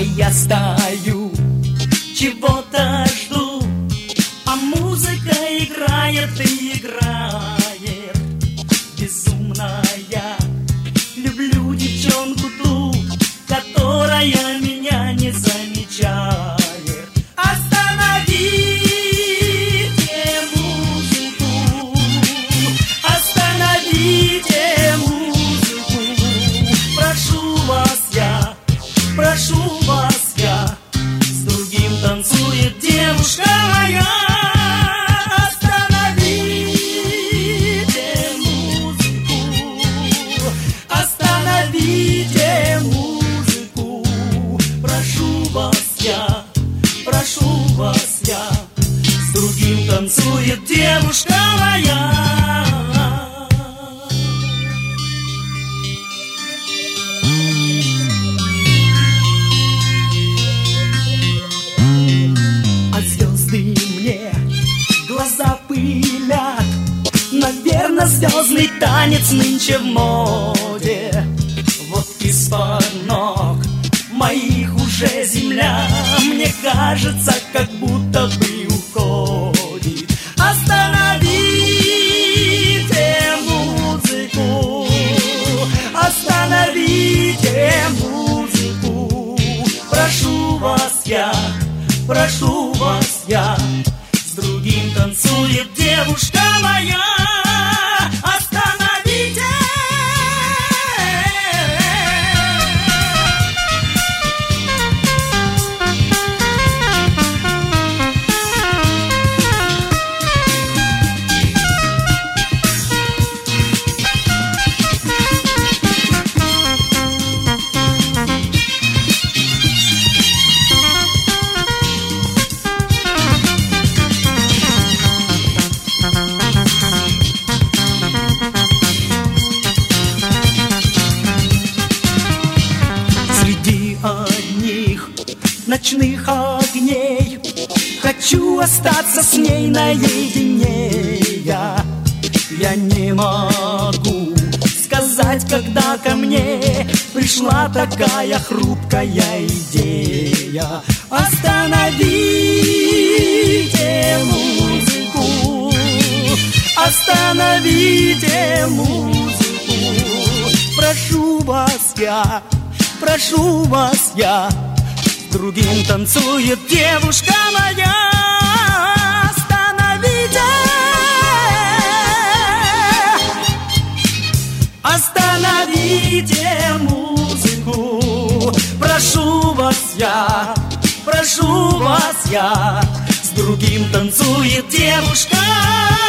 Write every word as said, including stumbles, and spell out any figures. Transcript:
я стою, чего-то жду, а музыка играет и играет. Безумная, люблю девчонку ту, которая меня не замечает. Остановите музыку, остановите музыку. Прошу вас я, прошу вас я, с другим танцует девушка моя. Остановите музыку, остановите музыку. Прошу вас я, прошу вас я, с другим танцует девушка моя. А звезды мне глаза пылят, наверно, звездный танец нынче в моде. Вот из-под ног моих уже земля, мне кажется, как будто бы уходит. Остановите музыку, остановите музыку. Прошу вас я, прошу вас я, с другим танцует девушка моя. Остановите. Среди одних ночных огней хочу остаться с ней наедине. Я, я не могу сказать, когда ко мне пришла такая хрупкая идея. Остановите музыку, остановите музыку. Прошу вас я, прошу вас я, с другим танцует девушка моя. Остановите, остановите музыку. Прошу вас я, прошу вас я, с другим танцует девушка.